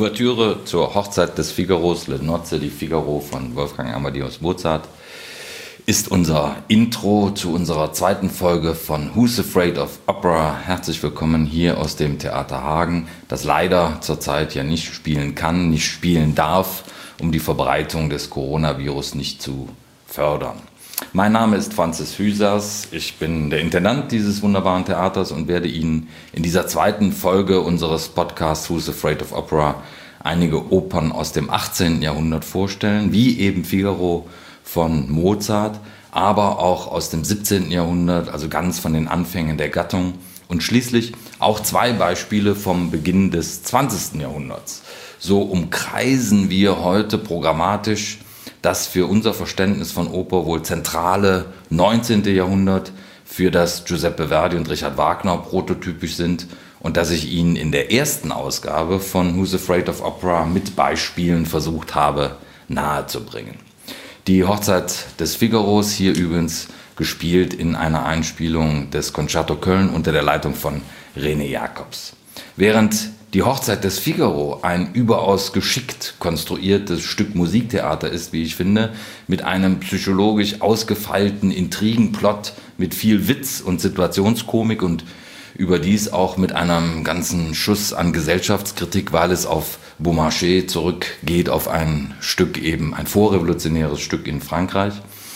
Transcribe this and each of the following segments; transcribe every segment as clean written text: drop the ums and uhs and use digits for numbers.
Ouvertüre zur Hochzeit des Figaros, Le Nozze di Figaro von Wolfgang Amadeus Mozart, ist unser Intro zu unserer zweiten Folge von Who's Afraid of Opera. Herzlich willkommen hier aus dem Theater Hagen, das leider zurzeit ja nicht spielen kann, nicht spielen darf, um die Verbreitung des Coronavirus nicht zu fördern. Mein Name ist Franzis Hüsers, ich bin der Intendant dieses wunderbaren Theaters und werde Ihnen in dieser zweiten Folge unseres Podcasts Who's Afraid of Opera einige Opern aus dem 18. Jahrhundert vorstellen, wie eben Figaro von Mozart, aber auch aus dem 17. Jahrhundert, also ganz von den Anfängen der Gattung und schließlich auch zwei Beispiele vom Beginn des 20. Jahrhunderts. So umkreisen wir heute programmatisch das für unser Verständnis von Oper wohl zentrale 19. Jahrhundert, für das Giuseppe Verdi und Richard Wagner prototypisch sind und das ich Ihnen in der ersten Ausgabe von Who's Afraid of Opera mit Beispielen versucht habe nahezubringen. Die Hochzeit des Figaros, hier übrigens gespielt in einer Einspielung des Concerto Köln unter der Leitung von René Jacobs. Während die Hochzeit des Figaro ein überaus geschickt konstruiertes Stück Musiktheater ist, wie ich finde, mit einem psychologisch ausgefeilten Intrigenplot, mit viel Witz und Situationskomik und überdies auch mit einem ganzen Schuss an Gesellschaftskritik, weil es auf Beaumarchais zurückgeht, auf ein Stück eben, ein vorrevolutionäres Stück in Frankreich.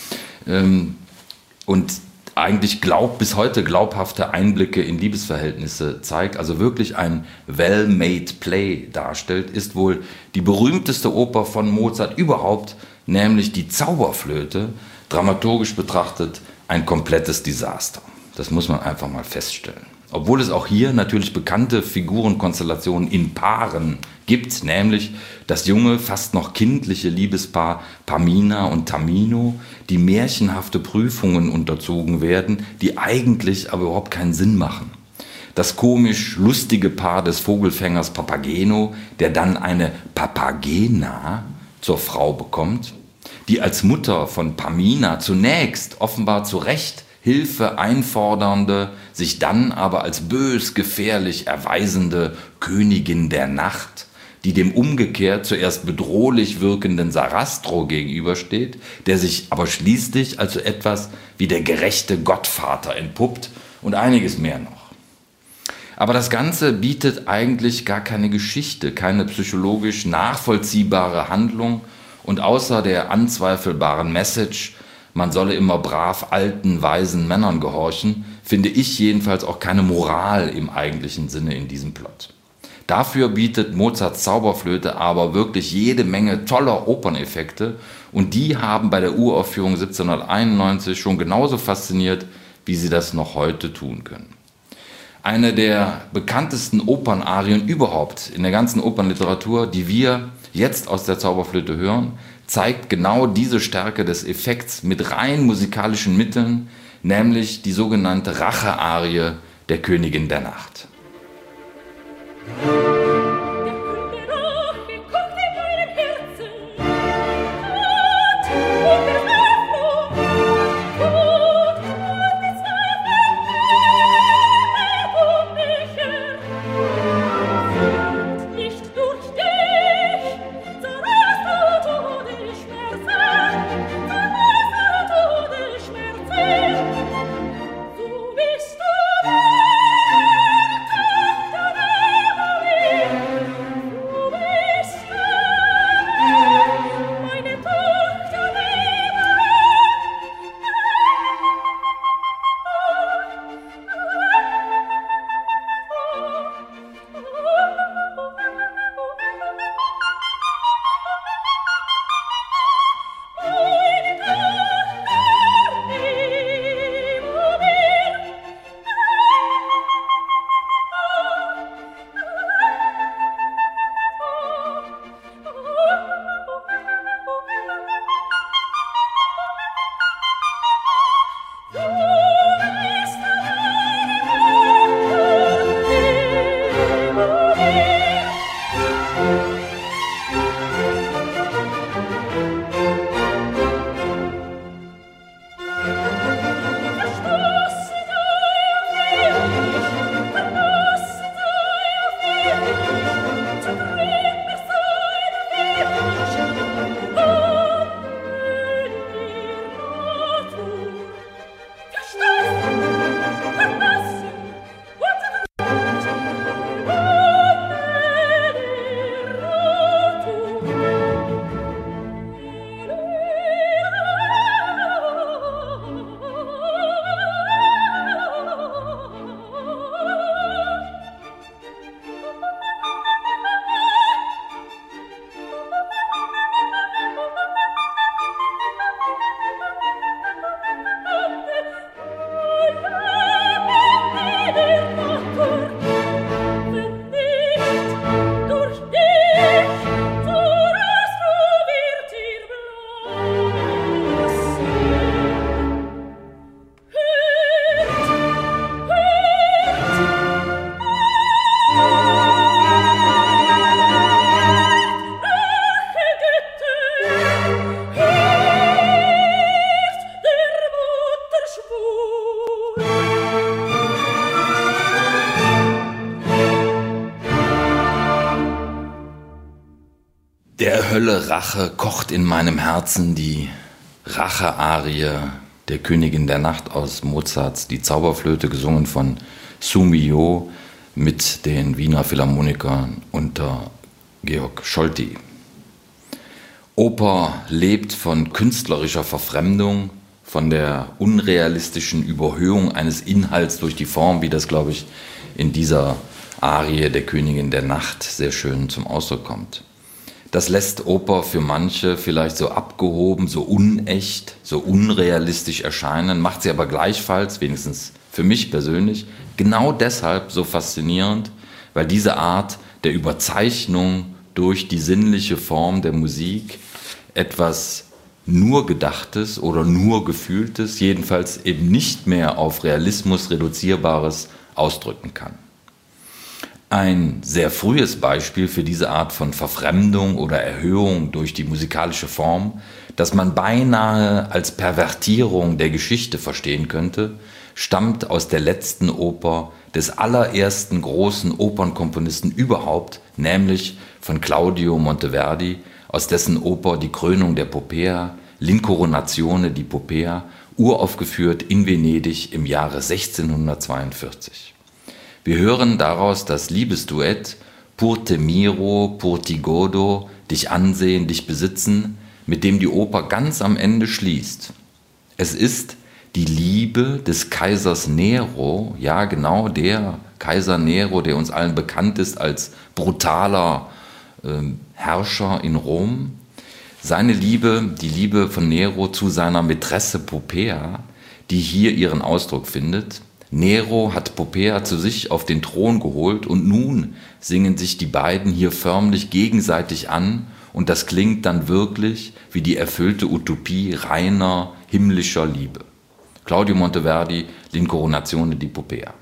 Und eigentlich bis heute glaubhafte Einblicke in Liebesverhältnisse zeigt, also wirklich ein well-made play darstellt, ist wohl die berühmteste Oper von Mozart überhaupt, nämlich die Zauberflöte, dramaturgisch betrachtet ein komplettes Desaster. Das muss man einfach mal feststellen. Obwohl es auch hier natürlich bekannte Figurenkonstellationen in Paaren gibt, nämlich das junge, fast noch kindliche Liebespaar Pamina und Tamino, die märchenhafte Prüfungen unterzogen werden, die eigentlich aber überhaupt keinen Sinn machen. Das komisch lustige Paar des Vogelfängers Papageno, der dann eine Papagena zur Frau bekommt, die als Mutter von Pamina zunächst offenbar zu Recht Hilfe einfordernde, sich dann aber als bös gefährlich erweisende Königin der Nacht, die dem umgekehrt zuerst bedrohlich wirkenden Sarastro gegenübersteht, der sich aber schließlich als so etwas wie der gerechte Gottvater entpuppt und einiges mehr noch. Aber das Ganze bietet eigentlich gar keine Geschichte, keine psychologisch nachvollziehbare Handlung und außer der anzweifelbaren Message, man solle immer brav alten, weisen Männern gehorchen, finde ich jedenfalls auch keine Moral im eigentlichen Sinne in diesem Plot. Dafür bietet Mozarts Zauberflöte aber wirklich jede Menge toller Operneffekte und die haben bei der Uraufführung 1791 schon genauso fasziniert, wie sie das noch heute tun können. Eine der bekanntesten Opernarien überhaupt in der ganzen Opernliteratur, die wir jetzt aus der Zauberflöte hören, zeigt genau diese Stärke des Effekts mit rein musikalischen Mitteln, nämlich die sogenannte Rache-Arie der Königin der Nacht. Hölle Rache kocht in meinem Herzen, die Rache-Arie der Königin der Nacht aus Mozarts Die Zauberflöte, gesungen von Sumio mit den Wiener Philharmonikern unter Georg Scholti. Oper lebt von künstlerischer Verfremdung, von der unrealistischen Überhöhung eines Inhalts durch die Form, wie das, glaube ich, in dieser Arie der Königin der Nacht sehr schön zum Ausdruck kommt. Das lässt Oper für manche vielleicht so abgehoben, so unecht, so unrealistisch erscheinen, macht sie aber gleichfalls, wenigstens für mich persönlich, genau deshalb so faszinierend, weil diese Art der Überzeichnung durch die sinnliche Form der Musik etwas nur Gedachtes oder nur Gefühltes, jedenfalls eben nicht mehr auf Realismus reduzierbares ausdrücken kann. Ein sehr frühes Beispiel für diese Art von Verfremdung oder Erhöhung durch die musikalische Form, das man beinahe als Pervertierung der Geschichte verstehen könnte, stammt aus der letzten Oper des allerersten großen Opernkomponisten überhaupt, nämlich von Claudio Monteverdi, aus dessen Oper Die Krönung der Popea, L'Incoronazione di Popea, uraufgeführt in Venedig im Jahre 1642. Wir hören daraus das Liebesduett Pur te miro, pur ti godo, dich ansehen, dich besitzen, mit dem die Oper ganz am Ende schließt. Es ist die Liebe des Kaisers Nero, ja genau der Kaiser Nero, der uns allen bekannt ist als brutaler Herrscher in Rom. Seine Liebe, die Liebe von Nero zu seiner Mätresse Popea, die hier ihren Ausdruck findet. Nero hat Popea zu sich auf den Thron geholt und nun singen sich die beiden hier förmlich gegenseitig an und das klingt dann wirklich wie die erfüllte Utopie reiner himmlischer Liebe. Claudio Monteverdi, L'Incoronazione di Popea.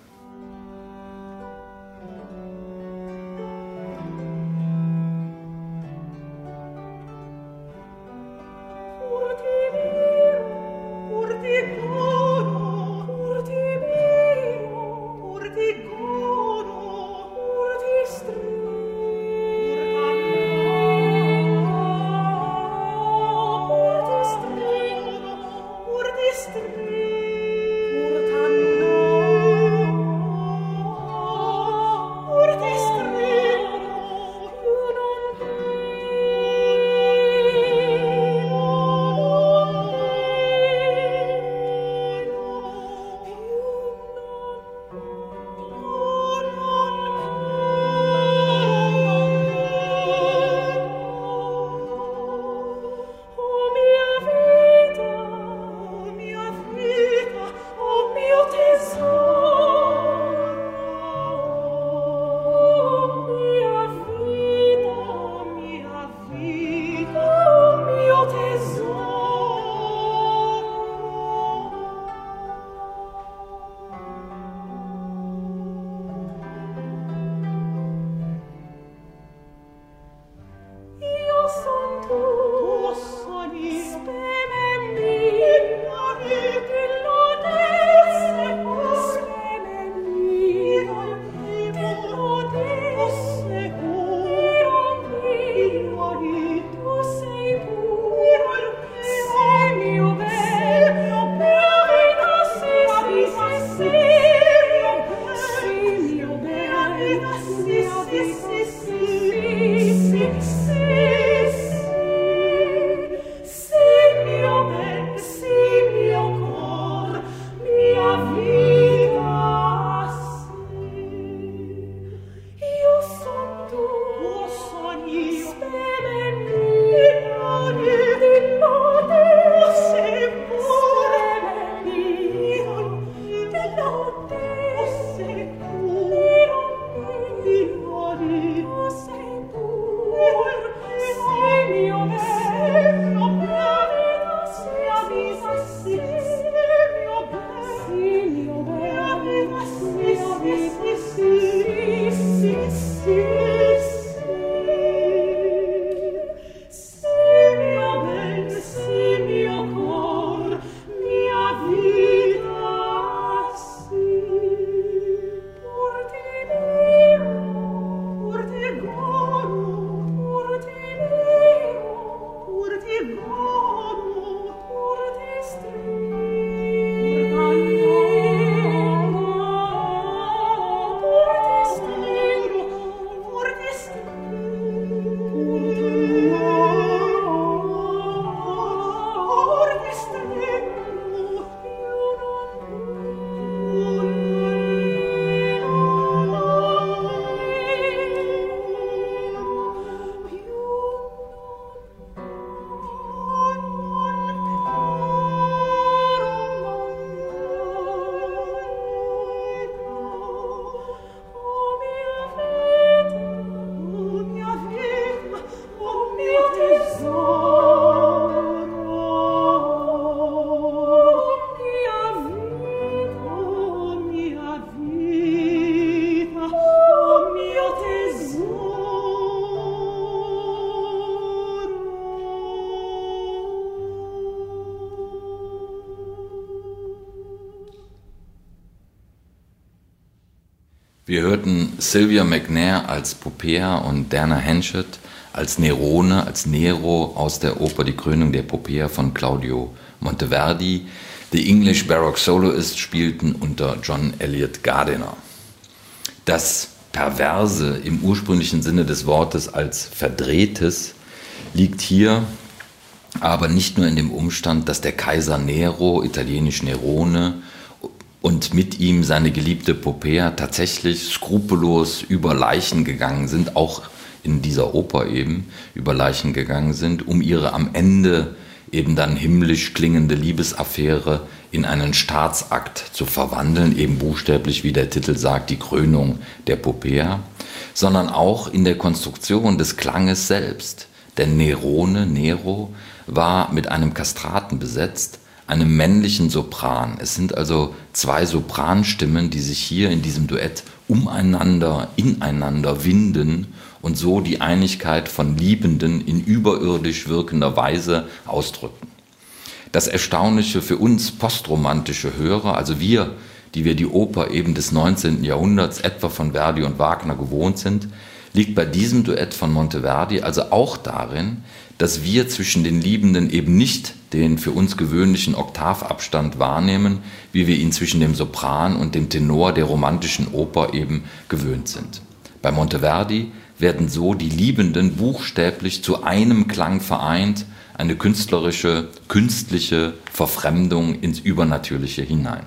Wir hörten Sylvia McNair als Popea und Dana Henschett als Nerone, als Nero aus der Oper Die Krönung der Popea von Claudio Monteverdi. The English Baroque Soloists spielten unter John Eliot Gardiner. Das Perverse im ursprünglichen Sinne des Wortes als Verdrehtes liegt hier aber nicht nur in dem Umstand, dass der Kaiser Nero, italienisch Nerone, und mit ihm seine geliebte Popea tatsächlich skrupellos über Leichen gegangen sind, auch in dieser Oper eben über Leichen gegangen sind, um ihre am Ende eben dann himmlisch klingende Liebesaffäre in einen Staatsakt zu verwandeln, eben buchstäblich, wie der Titel sagt, die Krönung der Popea, sondern auch in der Konstruktion des Klanges selbst. Denn Nerone, Nero, war mit einem Kastraten besetzt, einem männlichen Sopran. Es sind also zwei Sopranstimmen, die sich hier in diesem Duett umeinander, ineinander winden und so die Einigkeit von Liebenden in überirdisch wirkender Weise ausdrücken. Das Erstaunliche für uns postromantische Hörer, also wir, die wir die Oper eben des 19. Jahrhunderts etwa von Verdi und Wagner gewohnt sind, liegt bei diesem Duett von Monteverdi also auch darin, dass wir zwischen den Liebenden eben nicht den für uns gewöhnlichen Oktavabstand wahrnehmen, wie wir ihn zwischen dem Sopran und dem Tenor der romantischen Oper eben gewöhnt sind. Bei Monteverdi werden so die Liebenden buchstäblich zu einem Klang vereint, eine künstliche Verfremdung ins Übernatürliche hinein.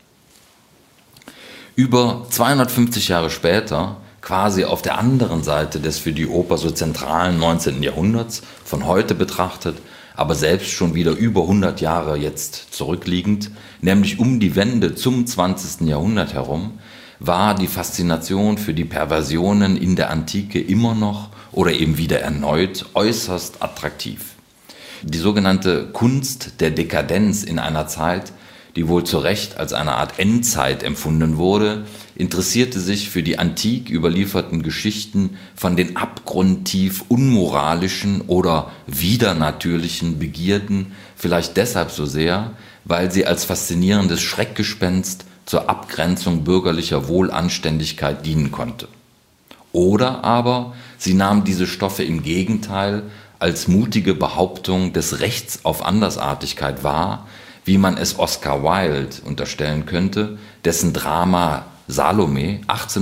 Über 250 Jahre später, quasi auf der anderen Seite des für die Oper so zentralen 19. Jahrhunderts, von heute betrachtet, aber selbst schon wieder über 100 Jahre jetzt zurückliegend, nämlich um die Wende zum 20. Jahrhundert herum, war die Faszination für die Perversionen in der Antike immer noch oder eben wieder erneut äußerst attraktiv. Die sogenannte Kunst der Dekadenz in einer Zeit, die wohl zu Recht als eine Art Endzeit empfunden wurde, interessierte sich für die antik überlieferten Geschichten von den abgrundtief unmoralischen oder widernatürlichen Begierden, vielleicht deshalb so sehr, weil sie als faszinierendes Schreckgespenst zur Abgrenzung bürgerlicher Wohlanständigkeit dienen konnte. Oder aber sie nahm diese Stoffe im Gegenteil als mutige Behauptung des Rechts auf Andersartigkeit wahr, wie man es Oscar Wilde unterstellen könnte, dessen Drama Salome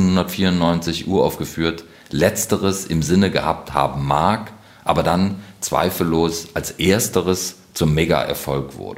1894 uraufgeführt, letzteres im Sinne gehabt haben mag, aber dann zweifellos als ersteres zum Mega-Erfolg wurde.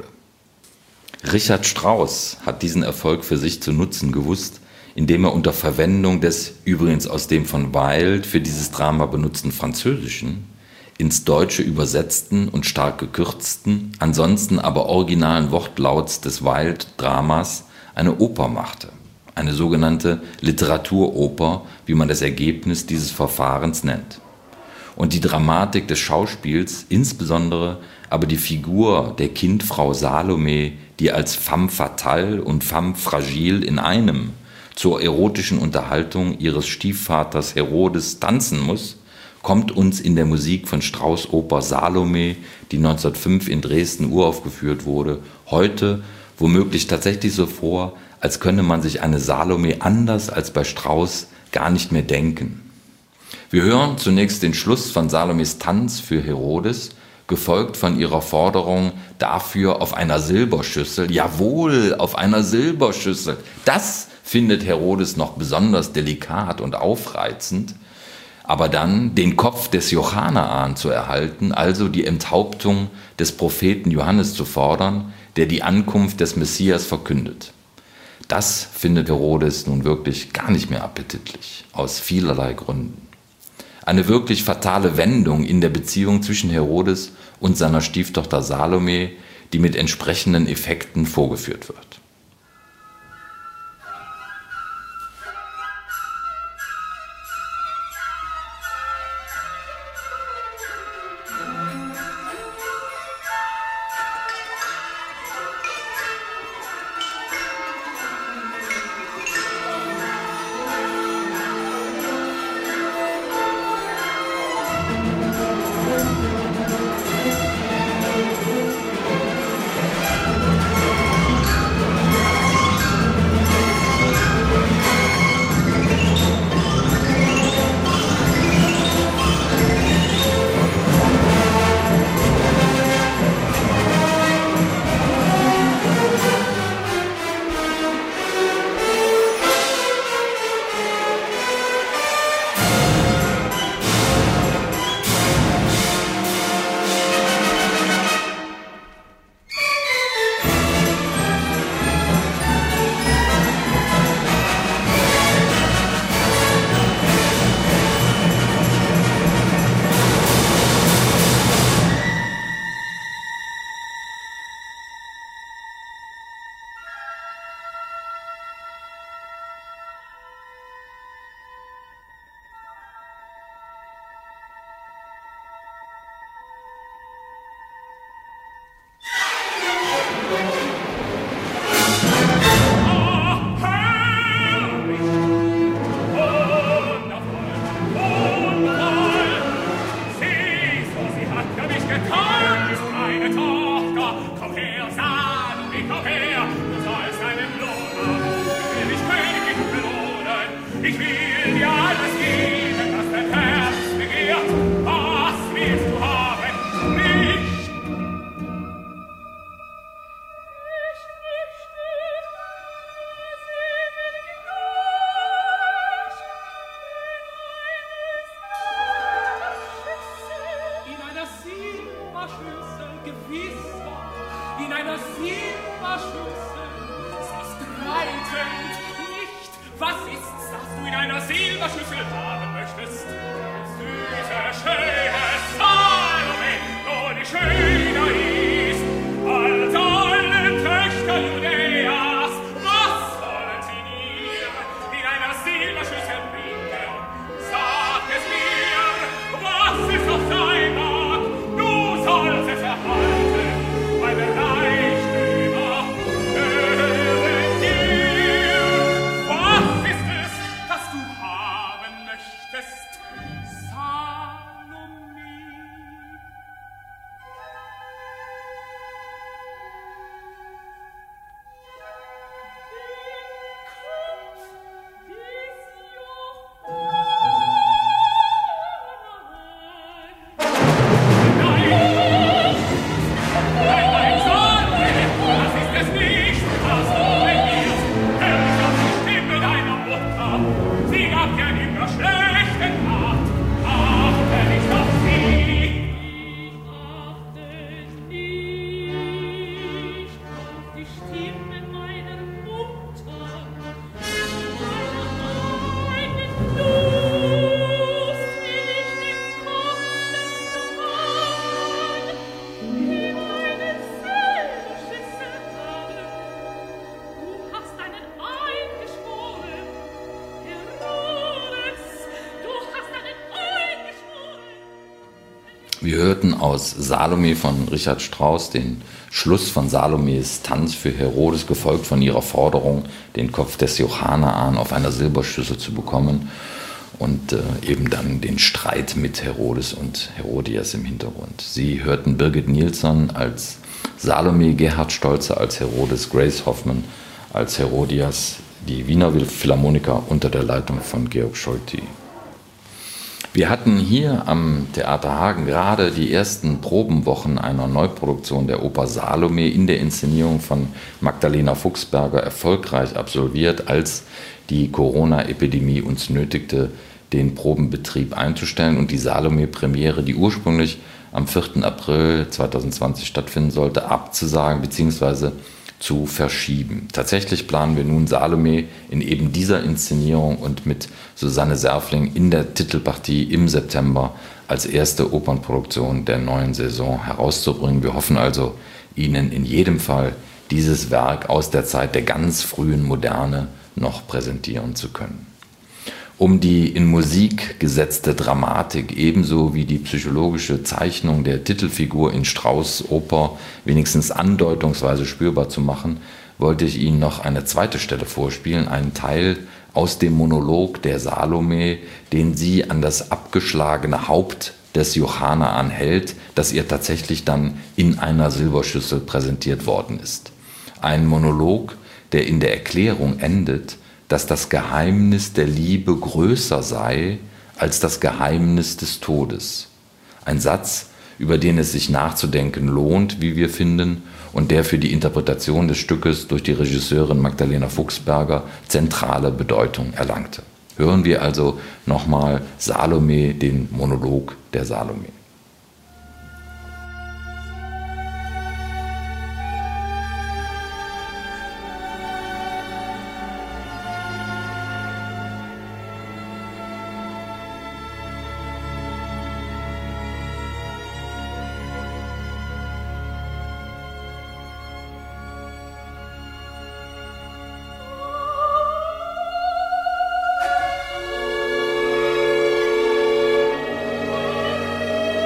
Richard Strauss hat diesen Erfolg für sich zu nutzen gewusst, indem er unter Verwendung des übrigens aus dem von Wilde für dieses Drama benutzten Französischen ins Deutsche übersetzten und stark gekürzten, ansonsten aber originalen Wortlauts des Wilde-Dramas eine Oper machte. Eine sogenannte Literaturoper, wie man das Ergebnis dieses Verfahrens nennt. Und die Dramatik des Schauspiels, insbesondere aber die Figur der Kindfrau Salome, die als femme fatale und femme fragile in einem zur erotischen Unterhaltung ihres Stiefvaters Herodes tanzen muss, kommt uns in der Musik von Strauss' Oper Salome, die 1905 in Dresden uraufgeführt wurde, heute womöglich tatsächlich so vor, als könne man sich eine Salome anders als bei Strauss gar nicht mehr denken. Wir hören zunächst den Schluss von Salomes Tanz für Herodes, gefolgt von ihrer Forderung dafür auf einer Silberschüssel, jawohl, auf einer Silberschüssel. Das findet Herodes noch besonders delikat und aufreizend, aber dann den Kopf des Johannaan zu erhalten, also die Enthauptung des Propheten Johannes zu fordern, der die Ankunft des Messias verkündet. Das findet Herodes nun wirklich gar nicht mehr appetitlich, aus vielerlei Gründen. Eine wirklich fatale Wendung in der Beziehung zwischen Herodes und seiner Stieftochter Salome, die mit entsprechenden Effekten vorgeführt wird. Blick auf her, du sollst einen Lohn haben. Ich will dich königlich belohnen. Ich will dir alles geben, was dein Herz begehrt. Was willst du haben? Nicht! In einer Silberschüssel, gewiss doch, in einer Silberschüssel. Sie ist reitend, nicht? Was ist's, das du in einer Silberschüssel haben möchtest? Süße, schöne Salome, nur die schöner ist als alle Töchter Judäas. Was wollen sie dir in einer Silberschüssel bringen? Sag es mir, was es auch sein mag, du sollst es erhalten, meine Reichtümer gehören dir. Was ist es, das du haben möchtest? Salome. Nein, Salome, das ist es nicht, was du begierst. Hör nicht auf die Stimme deiner Mutter. Sie gab dir immer schlechten Rat. Achte nicht auf sie. Die Stimme meiner Mutter. Meine Lust will ich dem kommenden Mann in meine Silberschüssel haben. Du hast einen Eid geschworen, Herodes, du hast einen Eid geschworen. Wir hörten aus Salome von Richard Strauss den Schluss von Salomes Tanz für Herodes, gefolgt von ihrer Forderung, den Kopf des Johannaan auf einer Silberschüssel zu bekommen und eben dann den Streit mit Herodes und Herodias im Hintergrund. Sie hörten Birgit Nilsson als Salome, Gerhard Stolze als Herodes, Grace Hoffmann als Herodias, die Wiener Philharmoniker unter der Leitung von Georg Scholti. Wir hatten hier am Theater Hagen gerade die ersten Probenwochen einer Neuproduktion der Oper Salome in der Inszenierung von Magdalena Fuchsberger erfolgreich absolviert, als die Corona-Epidemie uns nötigte, den Probenbetrieb einzustellen und die Salome-Premiere, die ursprünglich am 4. April 2020 stattfinden sollte, abzusagen bzw. zu verschieben. Tatsächlich planen wir nun Salome in eben dieser Inszenierung und mit Susanne Serfling in der Titelpartie im September als erste Opernproduktion der neuen Saison herauszubringen. Wir hoffen also, Ihnen in jedem Fall dieses Werk aus der Zeit der ganz frühen Moderne noch präsentieren zu können. Um die in Musik gesetzte Dramatik ebenso wie die psychologische Zeichnung der Titelfigur in Strauss' Oper wenigstens andeutungsweise spürbar zu machen, wollte ich Ihnen noch eine zweite Stelle vorspielen, einen Teil aus dem Monolog der Salome, den sie an das abgeschlagene Haupt des Johannaan hält, das ihr tatsächlich dann in einer Silberschüssel präsentiert worden ist. Ein Monolog, der in der Erklärung endet, dass das Geheimnis der Liebe größer sei als das Geheimnis des Todes. Ein Satz, über den es sich nachzudenken lohnt, wie wir finden, und der für die Interpretation des Stückes durch die Regisseurin Magdalena Fuchsberger zentrale Bedeutung erlangte. Hören wir also nochmal Salome, den Monolog der Salome. Oh,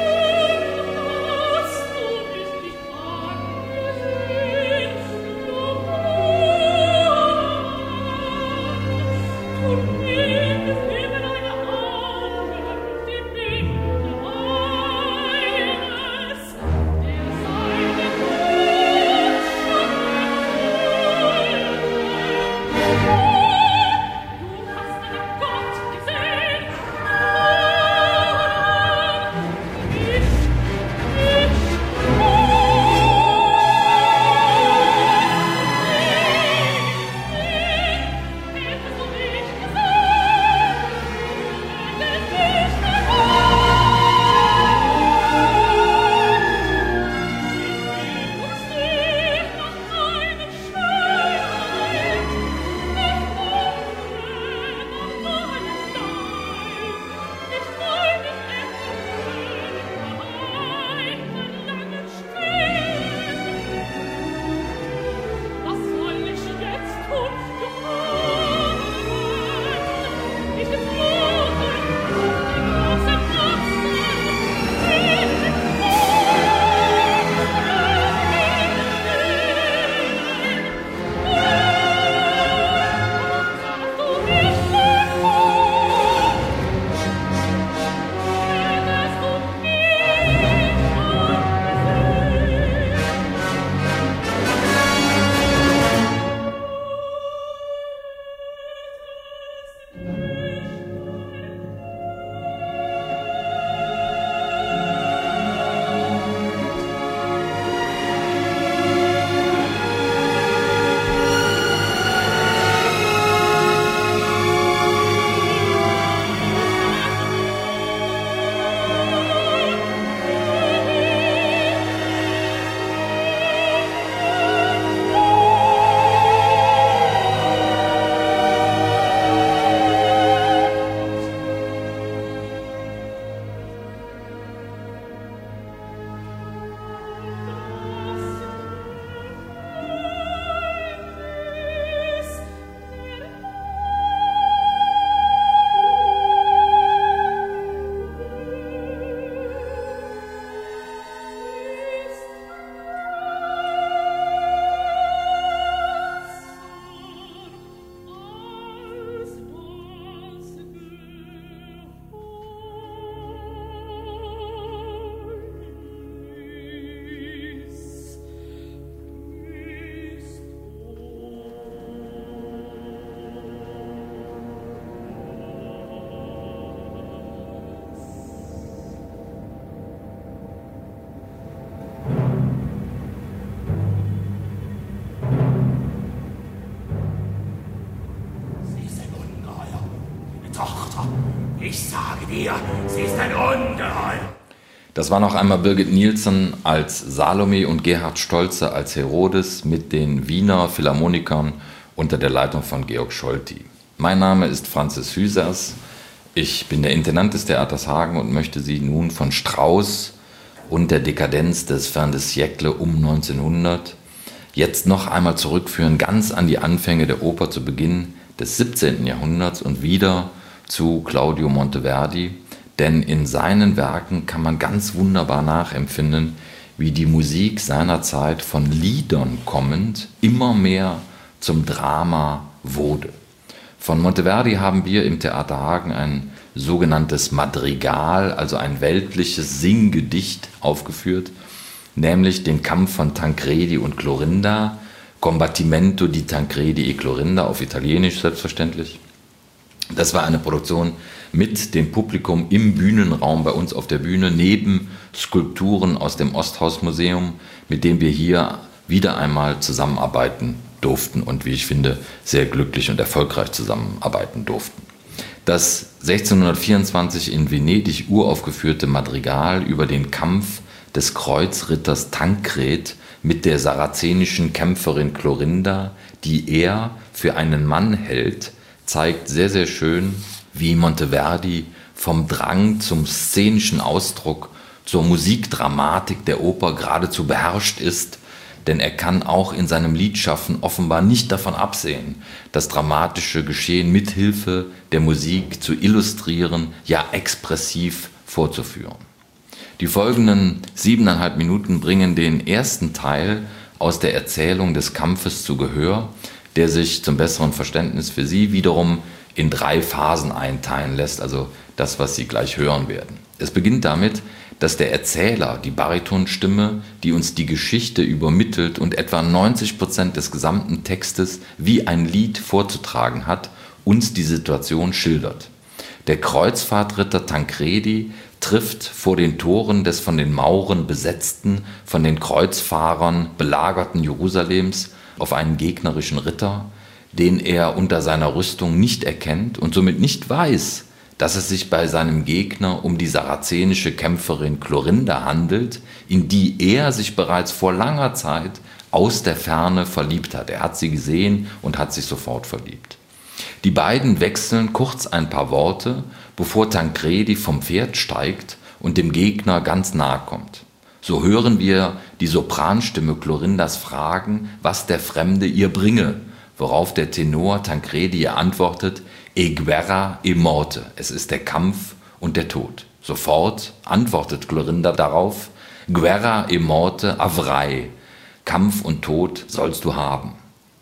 Ich sage dir, sie ist ein Ungeheuer. Das war noch einmal Birgit Nilsson als Salome und Gerhard Stolze als Herodes mit den Wiener Philharmonikern unter der Leitung von Georg Scholti. Mein Name ist Franzis Hüsers. Ich bin der Intendant des Theaters Hagen und möchte Sie nun von Strauss und der Dekadenz des Fin de siècle um 1900 jetzt noch einmal zurückführen, ganz an die Anfänge der Oper zu Beginn des 17. Jahrhunderts und wieder zu Claudio Monteverdi. Denn in seinen Werken kann man ganz wunderbar nachempfinden, wie die Musik seiner Zeit von Liedern kommend immer mehr zum Drama wurde. Von Monteverdi haben wir im Theater Hagen ein sogenanntes Madrigal, also ein weltliches Singgedicht aufgeführt, nämlich den Kampf von Tancredi und Clorinda, Combattimento di Tancredi e Clorinda, auf Italienisch selbstverständlich. Das war eine Produktion mit dem Publikum im Bühnenraum bei uns auf der Bühne, neben Skulpturen aus dem Osthausmuseum, mit dem wir hier wieder einmal zusammenarbeiten durften und, wie ich finde, sehr glücklich und erfolgreich zusammenarbeiten durften. Das 1624 in Venedig uraufgeführte Madrigal über den Kampf des Kreuzritters Tankred mit der sarazenischen Kämpferin Clorinda, die er für einen Mann hält, zeigt sehr, sehr schön, wie Monteverdi vom Drang zum szenischen Ausdruck, zur Musikdramatik der Oper geradezu beherrscht ist, denn er kann auch in seinem Liedschaffen offenbar nicht davon absehen, das dramatische Geschehen mithilfe der Musik zu illustrieren, ja expressiv vorzuführen. Die folgenden 7,5 Minuten bringen den ersten Teil aus der Erzählung des Kampfes zu Gehör, der sich zum besseren Verständnis für Sie wiederum in 3 Phasen einteilen lässt, also das, was Sie gleich hören werden. Es beginnt damit, dass der Erzähler, die Baritonstimme, die uns die Geschichte übermittelt und etwa 90% des gesamten Textes wie ein Lied vorzutragen hat, uns die Situation schildert. Der Kreuzfahrtritter Tancredi trifft vor den Toren des von den Mauren besetzten, von den Kreuzfahrern belagerten Jerusalems auf einen gegnerischen Ritter, den er unter seiner Rüstung nicht erkennt und somit nicht weiß, dass es sich bei seinem Gegner um die sarazenische Kämpferin Clorinda handelt, in die er sich bereits vor langer Zeit aus der Ferne verliebt hat. Er hat sie gesehen und hat sich sofort verliebt. Die beiden wechseln kurz ein paar Worte, bevor Tancredi vom Pferd steigt und dem Gegner ganz nahe kommt. So hören wir die Sopranstimme Clorindas fragen, was der Fremde ihr bringe, worauf der Tenor Tancredi antwortet: E guerra e morte, es ist der Kampf und der Tod. Sofort antwortet Clorinda darauf: Guerra e morte avrai, Kampf und Tod sollst du haben.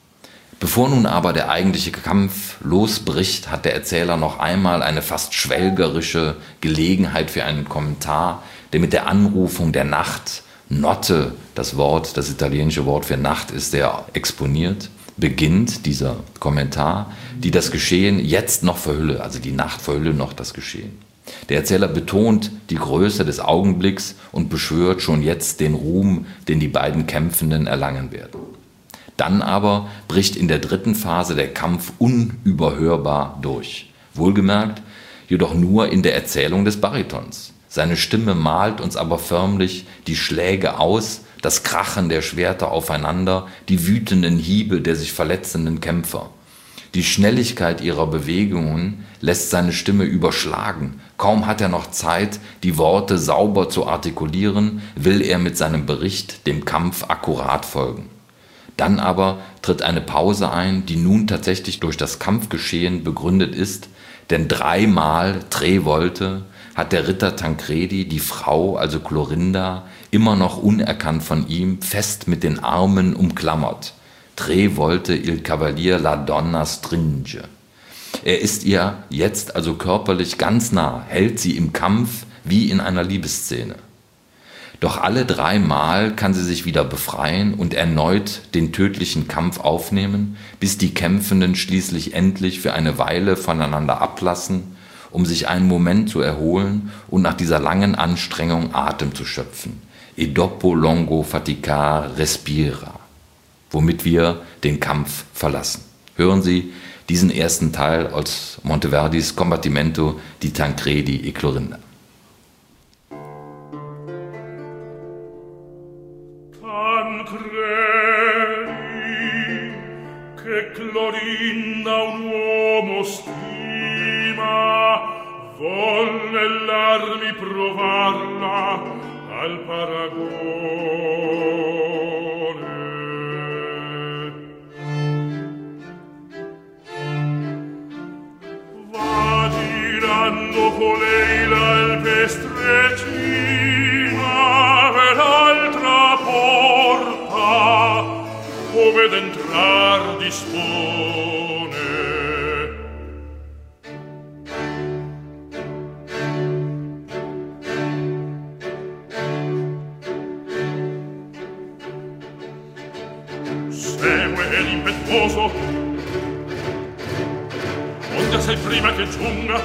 Bevor nun aber der eigentliche Kampf losbricht, hat der Erzähler noch einmal eine fast schwelgerische Gelegenheit für einen Kommentar, der mit der Anrufung der Nacht, Notte, das italienische Wort für Nacht ist sehr exponiert, beginnt dieser Kommentar, die das Geschehen jetzt noch verhülle, also die Nacht verhülle noch das Geschehen. Der Erzähler betont die Größe des Augenblicks und beschwört schon jetzt den Ruhm, den die beiden Kämpfenden erlangen werden. Dann aber bricht in der 3. Phase der Kampf unüberhörbar durch. Wohlgemerkt, jedoch nur in der Erzählung des Baritons. Seine Stimme malt uns aber förmlich die Schläge aus, das Krachen der Schwerter aufeinander, die wütenden Hiebe der sich verletzenden Kämpfer. Die Schnelligkeit ihrer Bewegungen lässt seine Stimme überschlagen. Kaum hat er noch Zeit, die Worte sauber zu artikulieren, will er mit seinem Bericht dem Kampf akkurat folgen. Dann aber tritt eine Pause ein, die nun tatsächlich durch das Kampfgeschehen begründet ist, denn 3-mal, 3 volte, hat der Ritter Tancredi die Frau, also Clorinda, immer noch unerkannt von ihm, fest mit den Armen umklammert. 3 volte il cavalier la donna stringe. Er ist ihr jetzt also körperlich ganz nah, hält sie im Kampf wie in einer Liebesszene. Doch alle 3 Mal kann sie sich wieder befreien und erneut den tödlichen Kampf aufnehmen, bis die Kämpfenden schließlich endlich für eine Weile voneinander ablassen, um sich einen Moment zu erholen und nach dieser langen Anstrengung Atem zu schöpfen. E dopo longo faticar respira, womit wir den Kampf verlassen. Hören Sie diesen ersten Teil aus Monteverdis Combattimento di Tancredi e Clorinda. Tancredi, che Clorinda un uomo stima, vol nell'armi provarla al paragone. Va girando colei l'Alpe strecina e l'altra porta ove d'entrar dispone. Segue l'impetuoso, onde sei prima che giunga.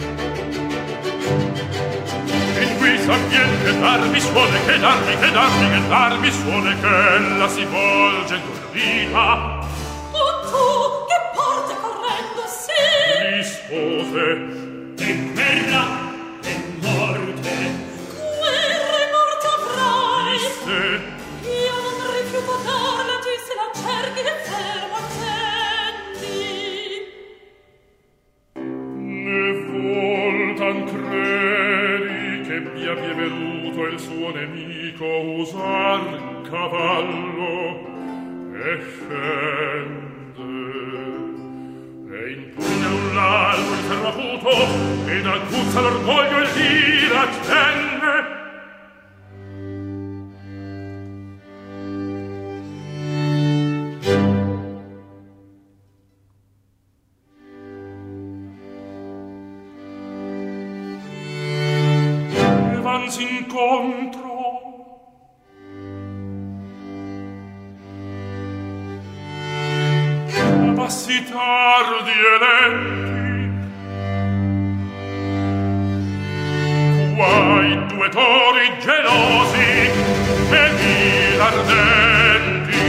In guisa vien che darmi suone, che darmi suone, che la si volge d'ordina. O tu, che porte correndo, sì! Rispose, e guerra, e morte. Guerra e morte avrai! Disse, Io non rifiuto darla, se la cerchi e fermo attendi. ne vol Tancredi che abbia veduto il suo nemico usar cavallo e scende e impugna un l'altro il ferro acuto ed aguzza l'orgoglio e l'ira accende. Vansi incontro passi tardi e lenti, qua i due tori gelosi e vil ardenti.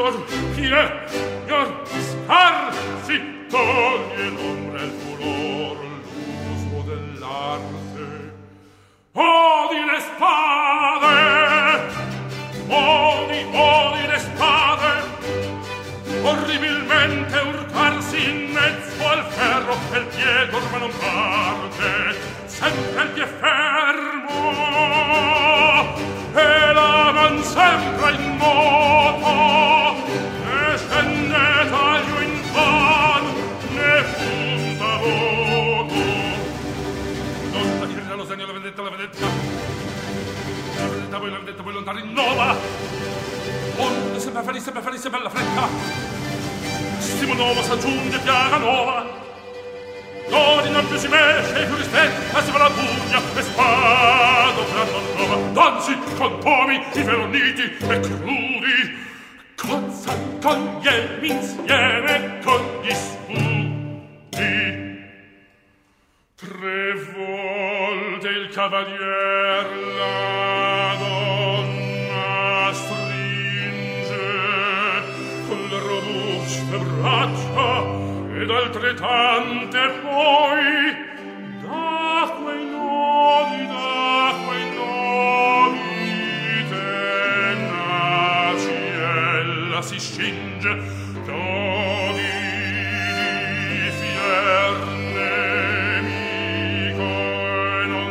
Signor, scarsi, toglie l'ombra e il furor, l'uso dell'arte. Odi le spade, odi le spade, orribilmente urtarsi in mezzo al ferro e il piede ormai non parte, sempre il piede fermo e la man sempre in moto, ne scende taglio in vano, ne punta voto. Non la dirla lo segno, la vedetta, poi la vedetta, poi lontana rinnova. Onde sempre ferisse, bella fretta, stimo nuovo s'aggiunge piaga nuova. D'ori non più si mesce, più ristretta si fa la pugna e spado gran non trova. Danzi con pomi i feronniti e crudi, coglielmi insieme con gli scudi. 3 volte il cavalier la donna stringe con le robuste braccia ed altrettante poi da quei nodi tenaci ella si scinge, nodi di fier nemico e non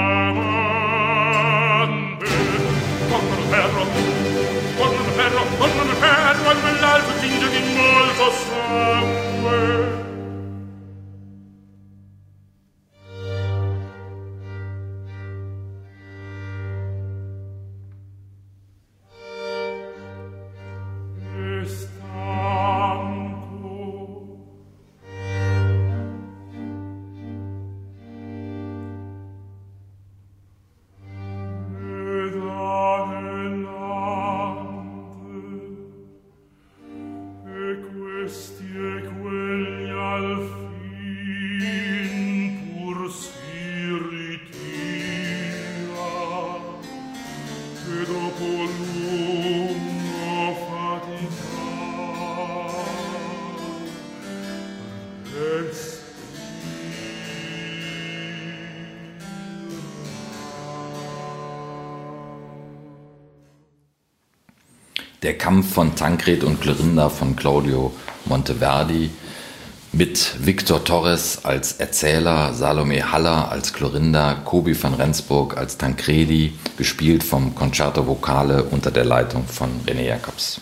d'amante. Tornano ferro, e quell'altro tinge di molto sangue. Der Kampf von Tancred und Clorinda von Claudio Monteverdi mit Victor Torres als Erzähler, Salome Haller als Clorinda, Kobi van Rensburg als Tancredi, gespielt vom Concerto Vocale unter der Leitung von René Jacobs.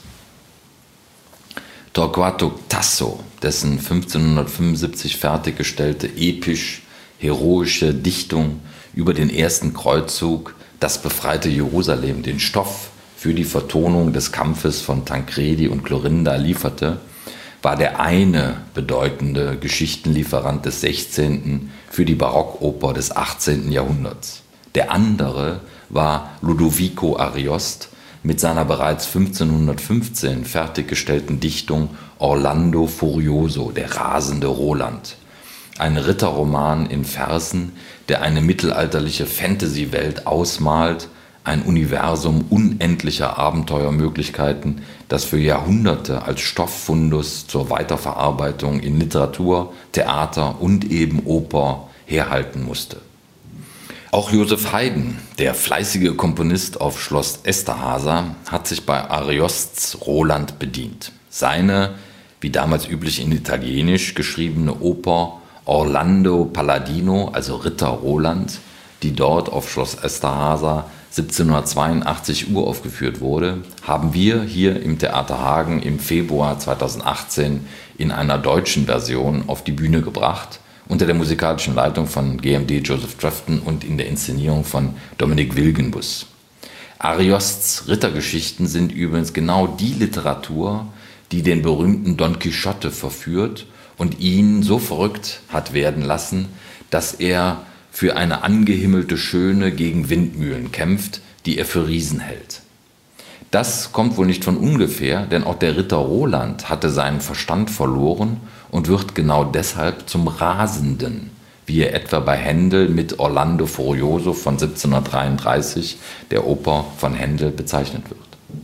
Torquato Tasso, dessen 1575 fertiggestellte episch-heroische Dichtung über den ersten Kreuzzug, das befreite Jerusalem, den Stoff für die Vertonung des Kampfes von Tancredi und Clorinda lieferte, war der eine bedeutende Geschichtenlieferant des 16. für die Barockoper des 18. Jahrhunderts. Der andere war Ludovico Ariost mit seiner bereits 1515 fertiggestellten Dichtung Orlando Furioso, der rasende Roland. Ein Ritterroman in Versen, der eine mittelalterliche Fantasy-Welt ausmalt, ein Universum unendlicher Abenteuermöglichkeiten, das für Jahrhunderte als Stofffundus zur Weiterverarbeitung in Literatur, Theater und eben Oper herhalten musste. Auch Joseph Haydn, der fleißige Komponist auf Schloss Esterházy, hat sich bei Ariosts Roland bedient. Seine, wie damals üblich in Italienisch, geschriebene Oper Orlando Paladino, also Ritter Roland, die dort auf Schloss Esterházy 1782 uraufgeführt wurde, haben wir hier im Theater Hagen im Februar 2018 in einer deutschen Version auf die Bühne gebracht, unter der musikalischen Leitung von GMD Joseph Trefton und in der Inszenierung von Dominik Wilgenbus. Ariosts Rittergeschichten sind übrigens genau die Literatur, die den berühmten Don Quixote verführt und ihn so verrückt hat werden lassen, dass er für eine angehimmelte Schöne gegen Windmühlen kämpft, die er für Riesen hält. Das kommt wohl nicht von ungefähr, denn auch der Ritter Roland hatte seinen Verstand verloren und wird genau deshalb zum Rasenden, wie er etwa bei Händel mit Orlando Furioso von 1733, der Oper von Händel, bezeichnet wird.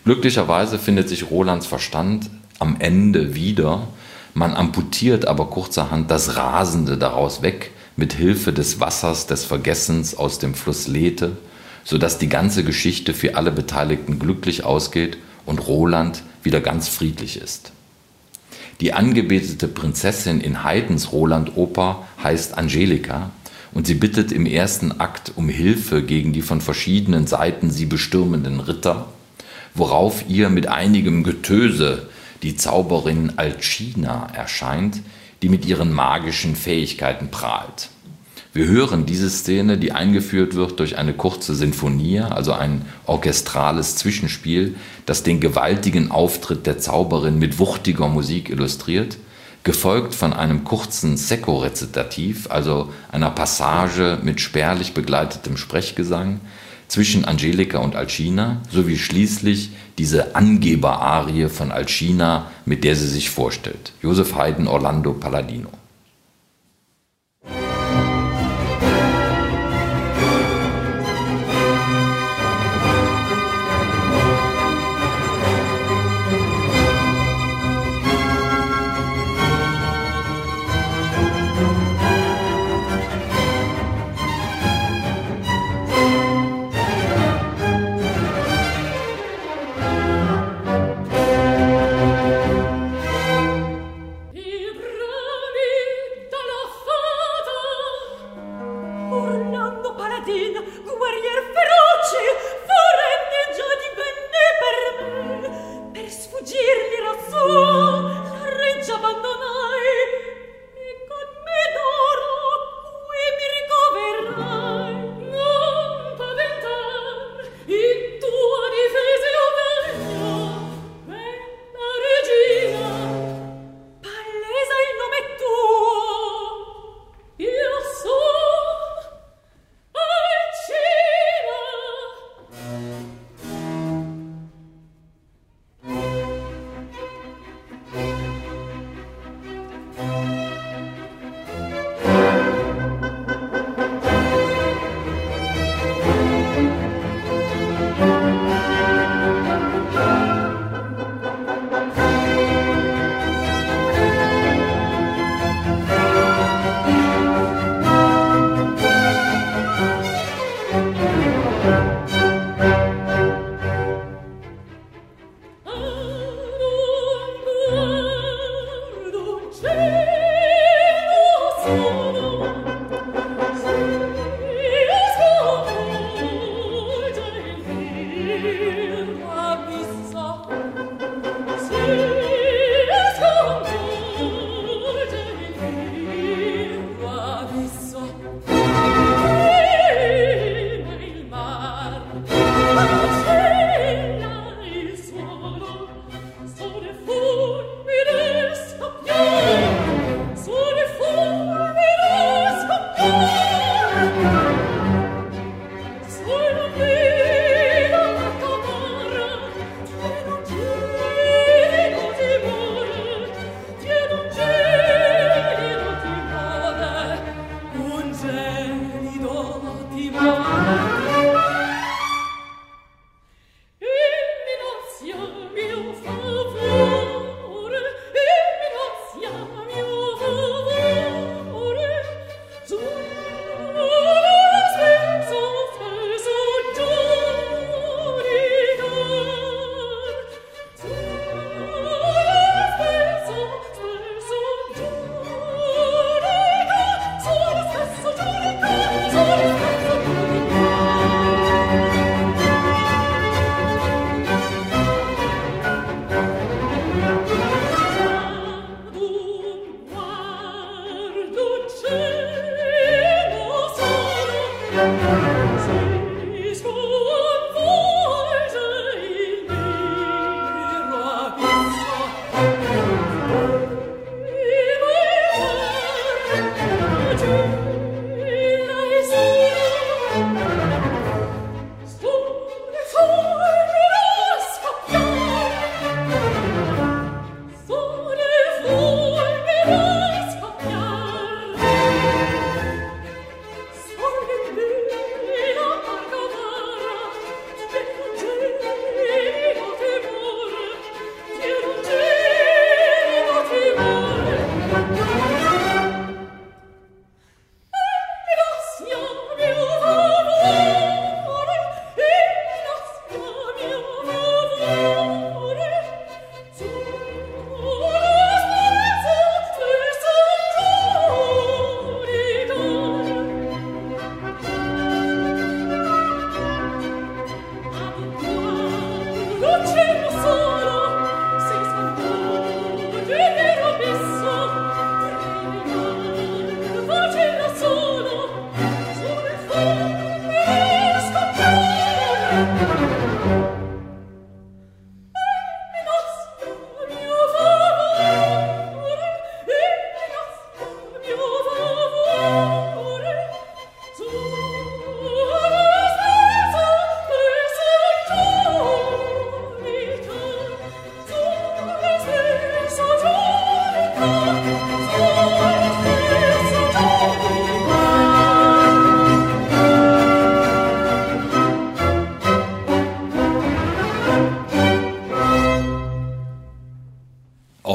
Glücklicherweise findet sich Rolands Verstand am Ende wieder. Man amputiert aber kurzerhand das Rasende daraus weg, mit Hilfe des Wassers des Vergessens aus dem Fluss Lethe, sodass die ganze Geschichte für alle Beteiligten glücklich ausgeht und Roland wieder ganz friedlich ist. Die angebetete Prinzessin in Haydns Roland-Oper heißt Angelika und sie bittet im ersten Akt um Hilfe gegen die von verschiedenen Seiten sie bestürmenden Ritter, worauf ihr mit einigem Getöse die Zauberin Alcina erscheint, die mit ihren magischen Fähigkeiten prahlt. Wir hören diese Szene, die eingeführt wird durch eine kurze Sinfonie, also ein orchestrales Zwischenspiel, das den gewaltigen Auftritt der Zauberin mit wuchtiger Musik illustriert, gefolgt von einem kurzen Secco-Rezitativ, also einer Passage mit spärlich begleitetem Sprechgesang zwischen Angelika und Alcina, sowie schließlich diese Angeber-Arie von Alcina, mit der sie sich vorstellt. Joseph Haydn, Orlando Palladino.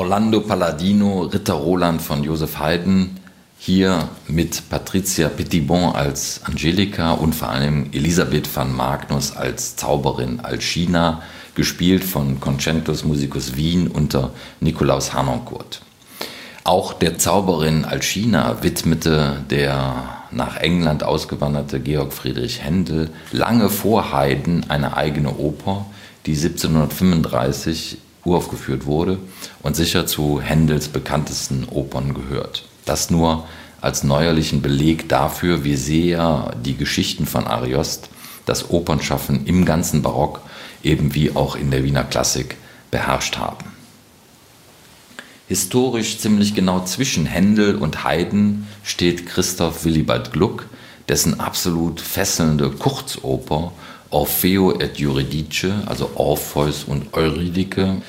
Orlando Palladino, Ritter Roland von Joseph Haydn, hier mit Patricia Petitbon als Angelika und vor allem Elisabeth van Magnus als Zauberin Alcina, gespielt von Concentus Musicus Wien unter Nikolaus Harnoncourt. Auch der Zauberin Alcina widmete der nach England ausgewanderte Georg Friedrich Händel lange vor Haydn eine eigene Oper, die 1735 uraufgeführt wurde und sicher zu Händels bekanntesten Opern gehört. Das nur als neuerlichen Beleg dafür, wie sehr die Geschichten von Ariost das Opernschaffen im ganzen Barock eben wie auch in der Wiener Klassik beherrscht haben. Historisch ziemlich genau zwischen Händel und Haydn steht Christoph Willibald Gluck, dessen absolut fesselnde Kurzoper Orfeo et Euridice, also Orpheus und Eurydike,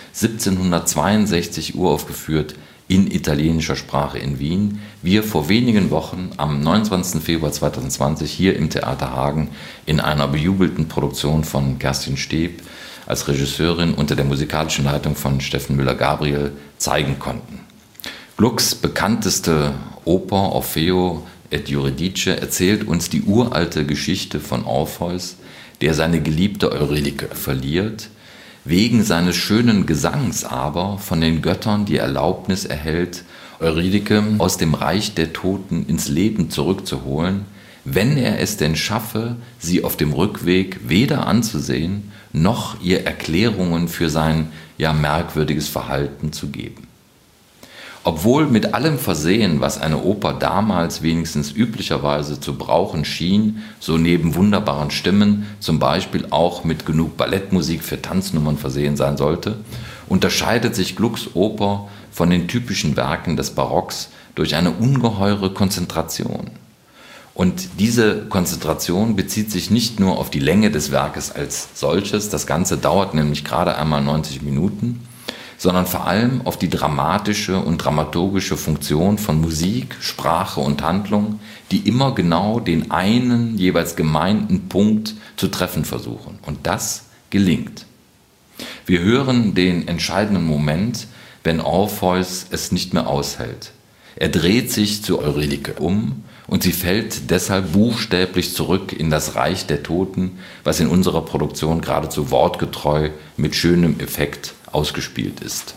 1762 uraufgeführt in italienischer Sprache in Wien, wir vor wenigen Wochen am 29. Februar 2020 hier im Theater Hagen in einer bejubelten Produktion von Kerstin Steb als Regisseurin unter der musikalischen Leitung von Steffen Müller-Gabriel zeigen konnten. Glucks bekannteste Oper Orfeo et Euridice erzählt uns die uralte Geschichte von Orpheus, der seine geliebte Eurydike verliert, wegen seines schönen Gesangs aber von den Göttern die Erlaubnis erhält, Eurydike aus dem Reich der Toten ins Leben zurückzuholen, wenn er es denn schaffe, sie auf dem Rückweg weder anzusehen, noch ihr Erklärungen für sein merkwürdiges Verhalten zu geben. Obwohl mit allem versehen, was eine Oper damals wenigstens üblicherweise zu brauchen schien, so neben wunderbaren Stimmen zum Beispiel auch mit genug Ballettmusik für Tanznummern versehen sein sollte, unterscheidet sich Glucks Oper von den typischen Werken des Barocks durch eine ungeheure Konzentration. Und diese Konzentration bezieht sich nicht nur auf die Länge des Werkes als solches, das Ganze dauert nämlich gerade einmal 90 Minuten, sondern vor allem auf die dramatische und dramaturgische Funktion von Musik, Sprache und Handlung, die immer genau den einen jeweils gemeinten Punkt zu treffen versuchen. Und das gelingt. Wir hören den entscheidenden Moment, wenn Orpheus es nicht mehr aushält. Er dreht sich zu Eurydike um und sie fällt deshalb buchstäblich zurück in das Reich der Toten, was in unserer Produktion geradezu wortgetreu mit schönem Effekt ausgespielt ist.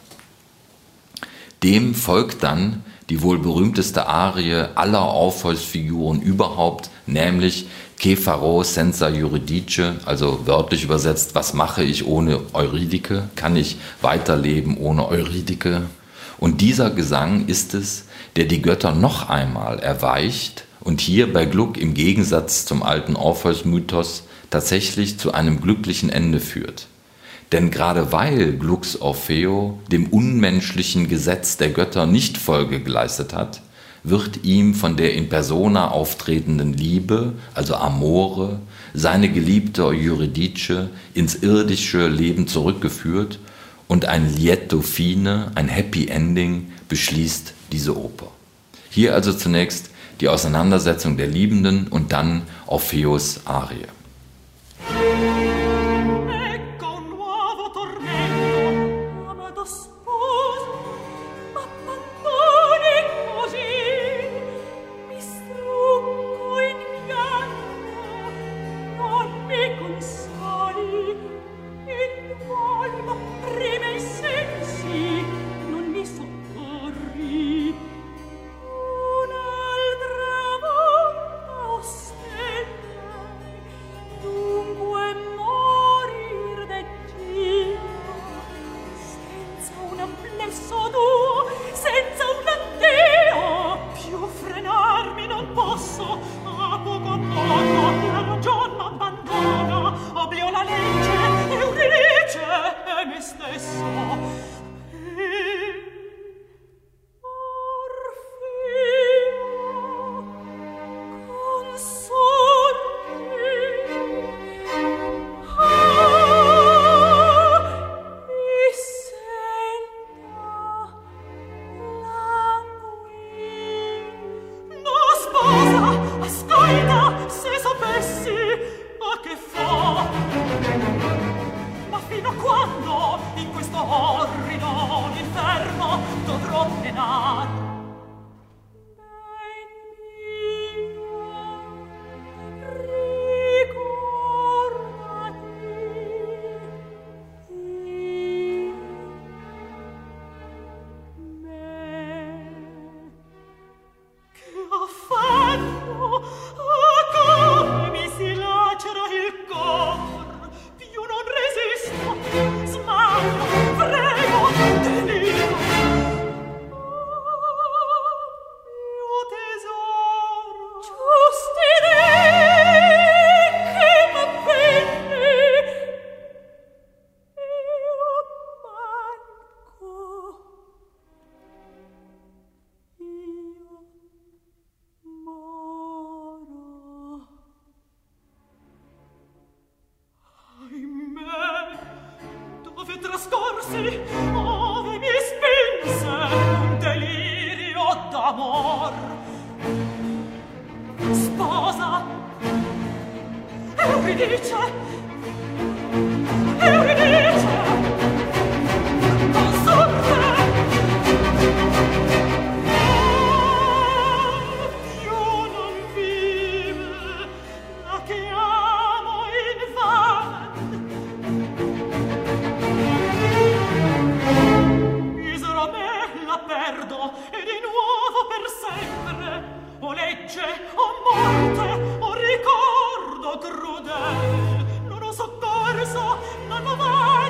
Dem folgt dann die wohl berühmteste Arie aller Orpheus-Figuren überhaupt, nämlich Che farò senza Euridice, also wörtlich übersetzt, was mache ich ohne Eurydike? Kann ich weiterleben ohne Eurydike? Und dieser Gesang ist es, der die Götter noch einmal erweicht und hier bei Gluck im Gegensatz zum alten Orpheus-Mythos tatsächlich zu einem glücklichen Ende führt. Denn gerade weil Glucks Orfeo dem unmenschlichen Gesetz der Götter nicht Folge geleistet hat, wird ihm von der in persona auftretenden Liebe, also Amore, seine geliebte Euridice ins irdische Leben zurückgeführt und ein Lieto fine, ein Happy Ending, beschließt diese Oper. Hier also zunächst die Auseinandersetzung der Liebenden und dann Orpheus Arie. danno, in questo orrido inferno dovrò penar. Ove mi spinse un delirio d'amor. Sposa, Euridice, consorte, più non vive la che amo invan. Misero me la perdo e di nuovo per sempre, o legge, o morte, o ricordo crudel, non ho soccorso, non ho mai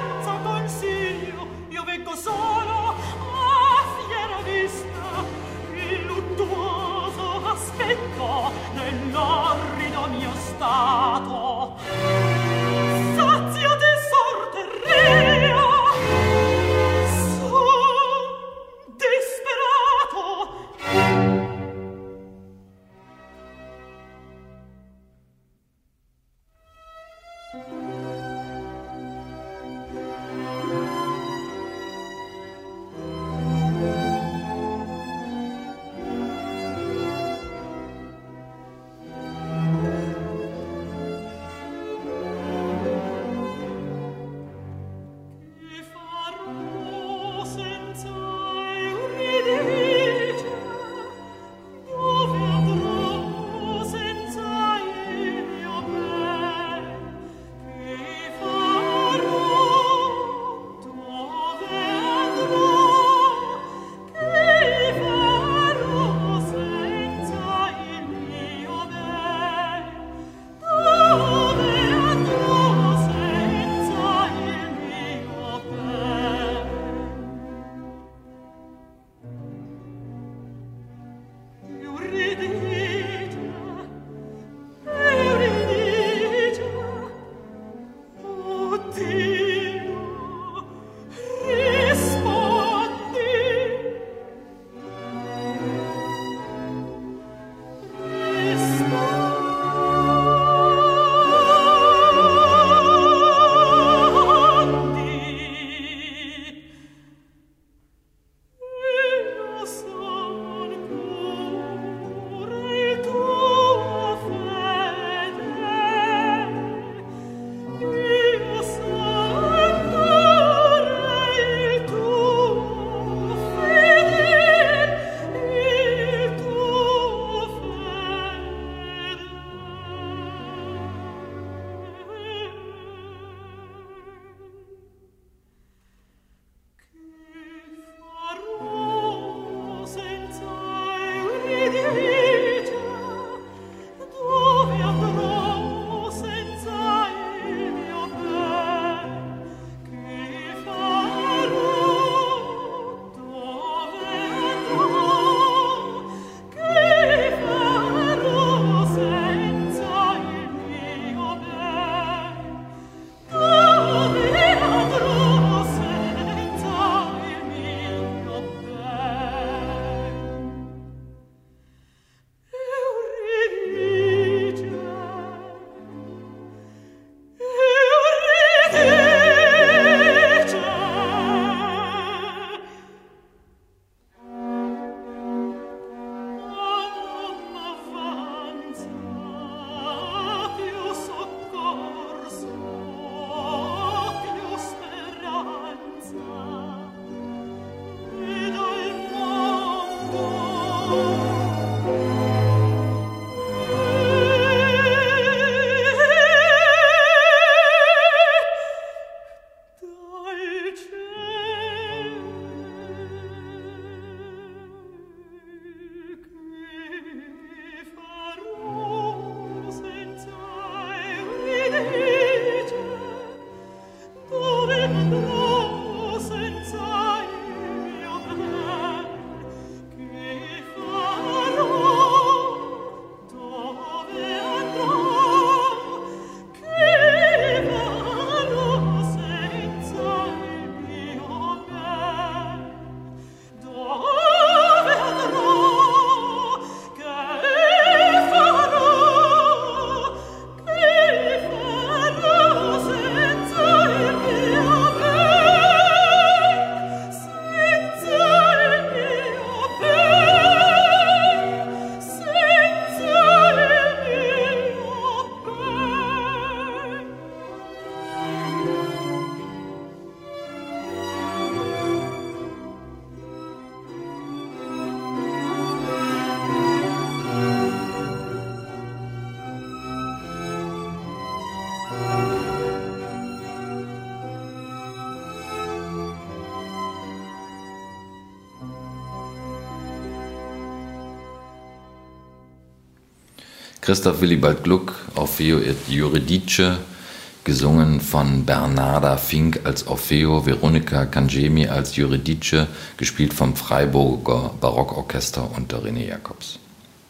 Christoph Willibald Gluck, Orfeo et Euridice, gesungen von Bernarda Fink als Orfeo, Veronika Cangemi als Euridice, gespielt vom Freiburger Barockorchester unter René Jacobs.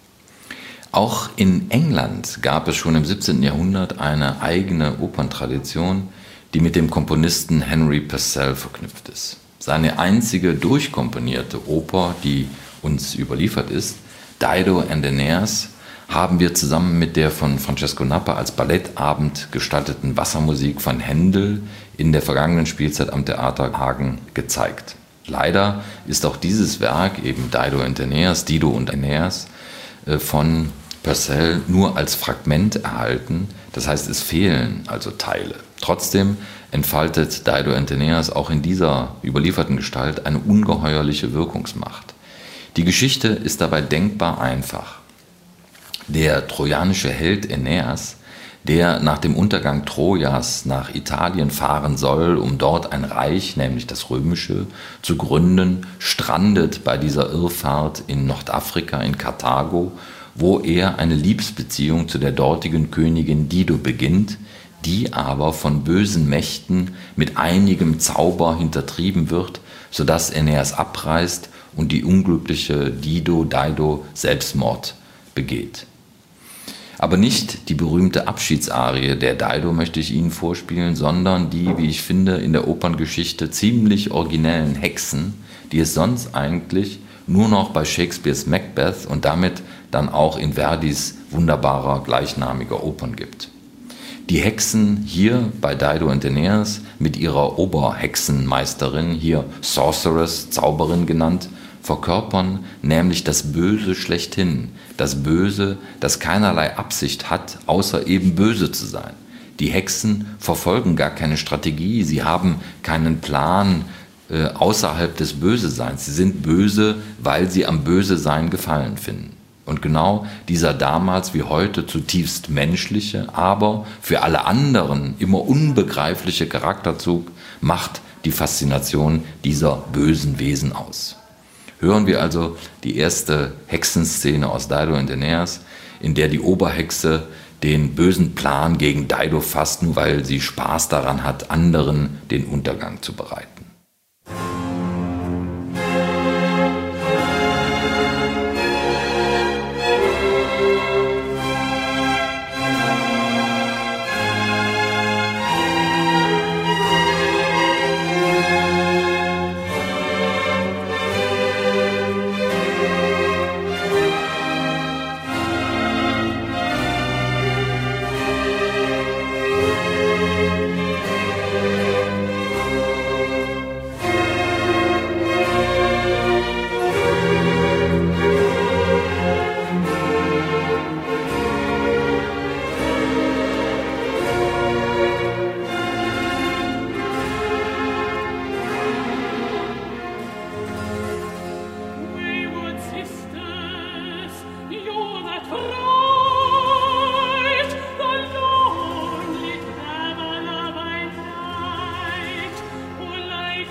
Auch in England gab es schon im 17. Jahrhundert eine eigene Operntradition, die mit dem Komponisten Henry Purcell verknüpft ist. Seine einzige durchkomponierte Oper, die uns überliefert ist, Dido and Aeneas, haben wir zusammen mit der von Francesco Nappa als Ballettabend gestalteten Wassermusik von Händel in der vergangenen Spielzeit am Theater Hagen gezeigt. Leider ist auch dieses Werk, eben Dido und Aeneas, von Purcell nur als Fragment erhalten, das heißt, es fehlen also Teile. Trotzdem entfaltet Dido und Aeneas auch in dieser überlieferten Gestalt eine ungeheuerliche Wirkungsmacht. Die Geschichte ist dabei denkbar einfach. Der trojanische Held Aeneas, der nach dem Untergang Trojas nach Italien fahren soll, um dort ein Reich, nämlich das römische, zu gründen, strandet bei dieser Irrfahrt in Nordafrika, in Karthago, wo er eine Liebesbeziehung zu der dortigen Königin Dido beginnt, die aber von bösen Mächten mit einigem Zauber hintertrieben wird, sodass Aeneas abreist und die unglückliche Dido Selbstmord begeht. Aber nicht die berühmte Abschiedsarie der Dido möchte ich Ihnen vorspielen, sondern die, wie ich finde, in der Operngeschichte ziemlich originellen Hexen, die es sonst eigentlich nur noch bei Shakespeares Macbeth und damit dann auch in Verdis wunderbarer gleichnamiger Opern gibt. Die Hexen hier bei Dido und Aeneas mit ihrer Oberhexenmeisterin, hier Sorceress, Zauberin genannt, verkörpern nämlich das Böse schlechthin, das Böse, das keinerlei Absicht hat, außer eben böse zu sein. Die Hexen verfolgen gar keine Strategie, sie haben keinen Plan außerhalb des Böseseins. Sie sind böse, weil sie am Bösesein Gefallen finden. Und genau dieser damals wie heute zutiefst menschliche, aber für alle anderen immer unbegreifliche Charakterzug macht die Faszination dieser bösen Wesen aus. Hören wir also die erste Hexenszene aus Dido und Aeneas, in der die Oberhexe den bösen Plan gegen Dido fasst, nur weil sie Spaß daran hat, anderen den Untergang zu bereiten.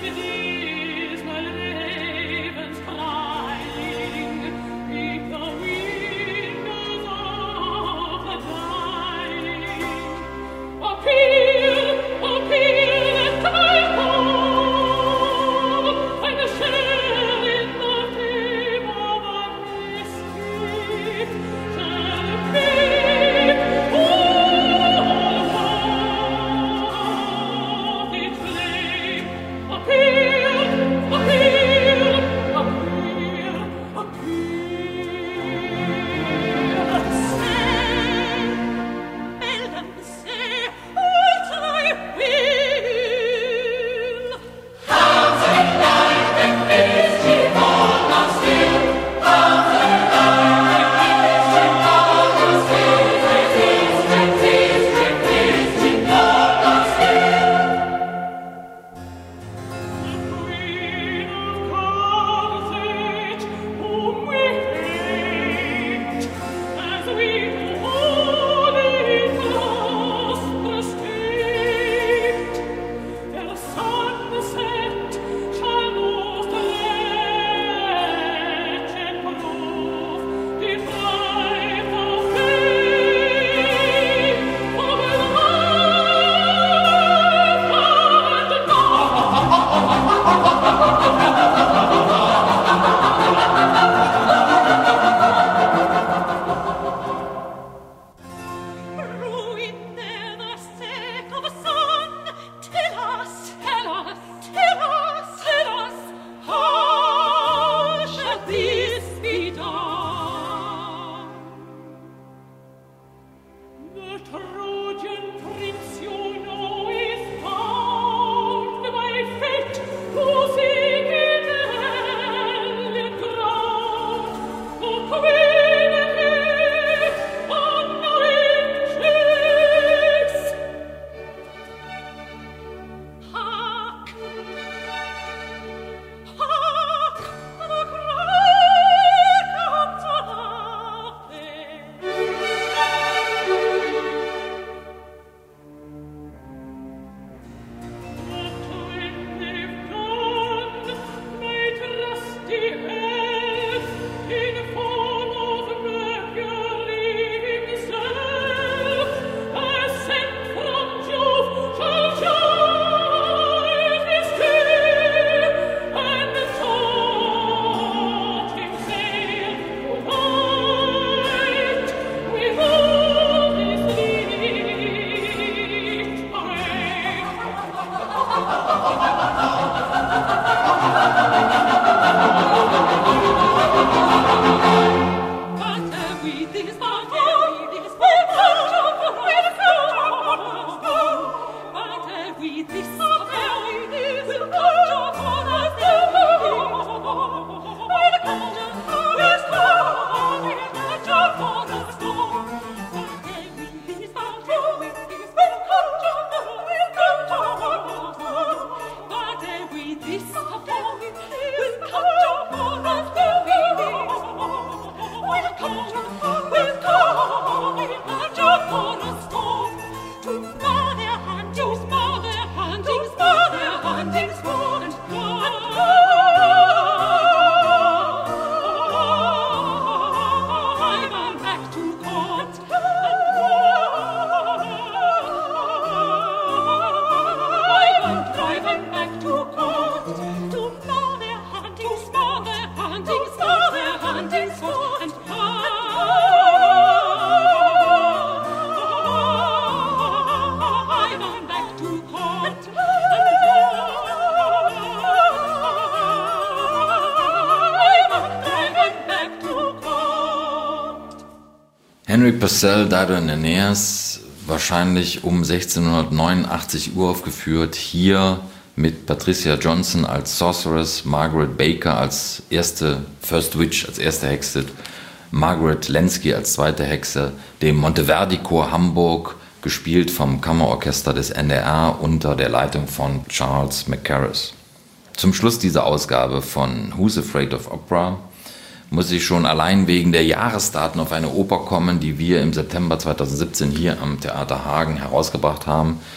Henry Purcell, Dido and Aeneas, wahrscheinlich um 1689 uraufgeführt, hier mit Patricia Johnson als Sorceress, Margaret Baker als erste First Witch, als erste Hexe, Margaret Lenski als zweite Hexe, dem Monteverdi-Chor Hamburg, gespielt vom Kammerorchester des NDR unter der Leitung von Charles Mackerras. Zum Schluss dieser Ausgabe von Who's Afraid of Opera muss ich schon allein wegen der Jahresdaten auf eine Oper kommen, die wir im September 2017 hier am Theater Hagen herausgebracht haben.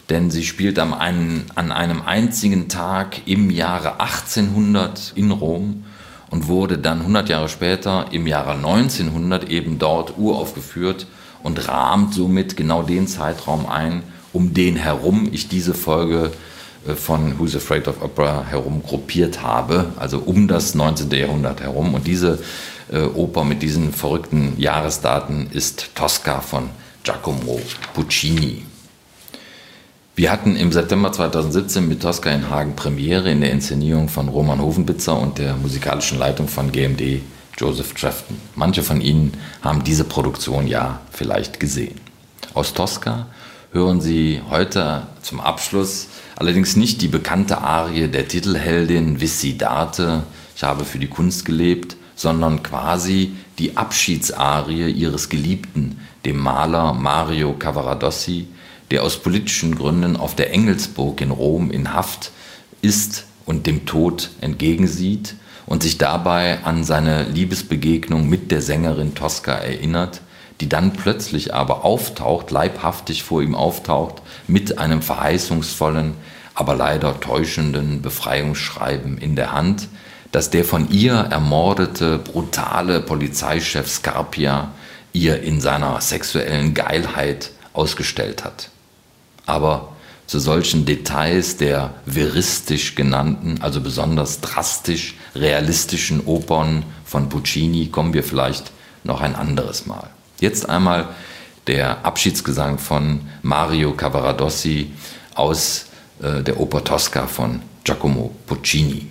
denn sie spielt an einem einzigen Tag im Jahre 1800 in Rom und wurde dann 100 Jahre später im Jahre 1900 eben dort uraufgeführt und rahmt somit genau den Zeitraum ein, um den herum ich diese Folge von Who's Afraid of Opera herum gruppiert habe, also um das 19. Jahrhundert herum. Und diese Oper mit diesen verrückten Jahresdaten ist Tosca von Giacomo Puccini. Wir hatten im September 2017 mit Tosca in Hagen Premiere in der Inszenierung von Roman Hovenbitzer und der musikalischen Leitung von GMD Joseph Trefton. Manche von Ihnen haben diese Produktion ja vielleicht gesehen. Aus Tosca hören Sie heute zum Abschluss allerdings nicht die bekannte Arie der Titelheldin Vissidate, ich habe für die Kunst gelebt, sondern quasi die Abschiedsarie ihres Geliebten, dem Maler Mario Cavaradossi, der aus politischen Gründen auf der Engelsburg in Rom in Haft ist und dem Tod entgegensieht und sich dabei an seine Liebesbegegnung mit der Sängerin Tosca erinnert, die dann plötzlich aber auftaucht, leibhaftig vor ihm auftaucht, mit einem verheißungsvollen, aber leider täuschenden Befreiungsschreiben in der Hand, das der von ihr ermordete, brutale Polizeichef Scarpia ihr in seiner sexuellen Geilheit ausgestellt hat. Aber zu solchen Details der veristisch genannten, also besonders drastisch realistischen Opern von Puccini kommen wir vielleicht noch ein anderes Mal. Jetzt einmal der Abschiedsgesang von Mario Cavaradossi aus der Oper Tosca von Giacomo Puccini.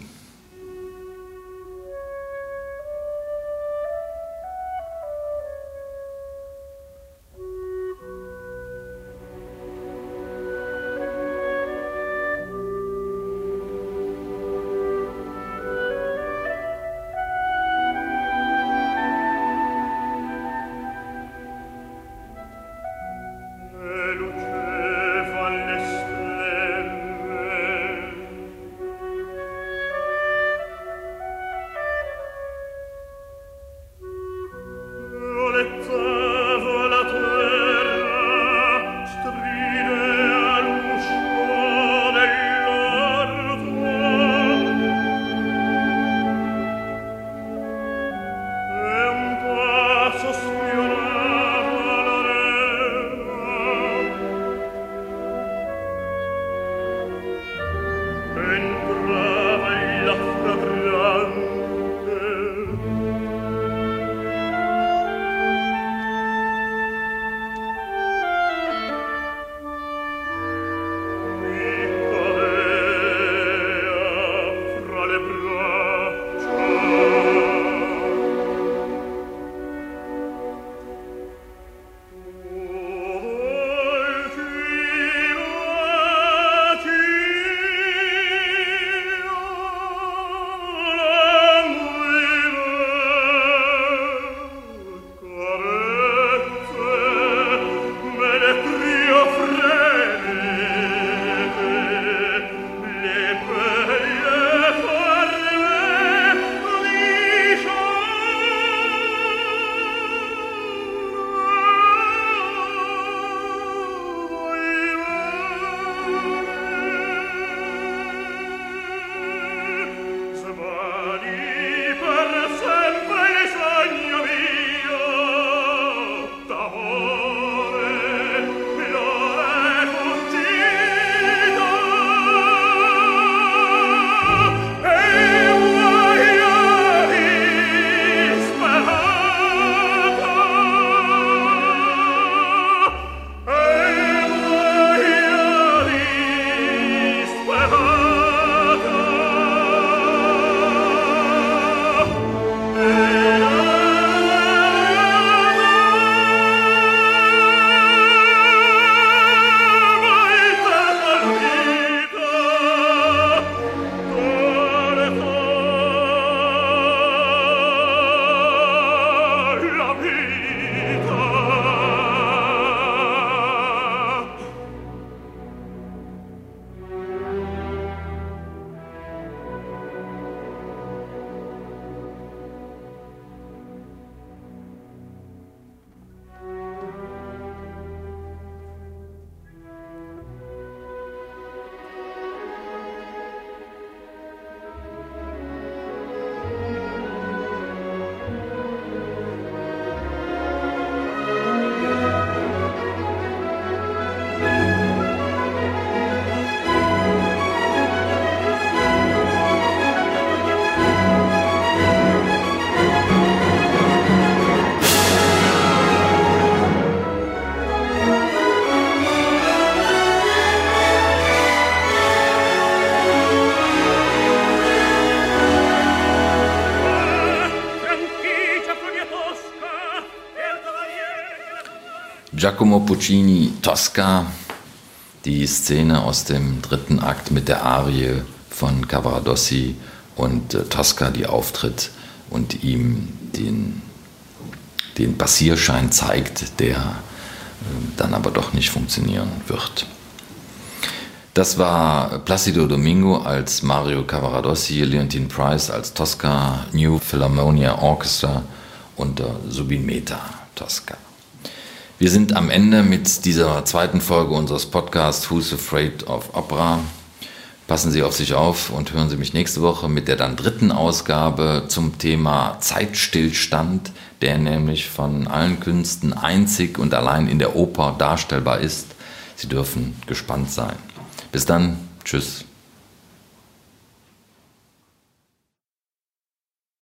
Giacomo Puccini, Tosca, die Szene aus dem 3. Akt mit der Arie von Cavaradossi und Tosca, die auftritt und ihm den Passierschein zeigt, der dann aber doch nicht funktionieren wird. Das war Placido Domingo als Mario Cavaradossi, Leontyne Price als Tosca, New Philharmonia Orchestra und Zubin Mehta Tosca. Wir sind am Ende mit dieser 2. Folge unseres Podcasts Who's Afraid of Opera. Passen Sie auf sich auf und hören Sie mich nächste Woche mit der dann 3. Ausgabe zum Thema Zeitstillstand, der nämlich von allen Künsten einzig und allein in der Oper darstellbar ist. Sie dürfen gespannt sein. Bis dann, tschüss.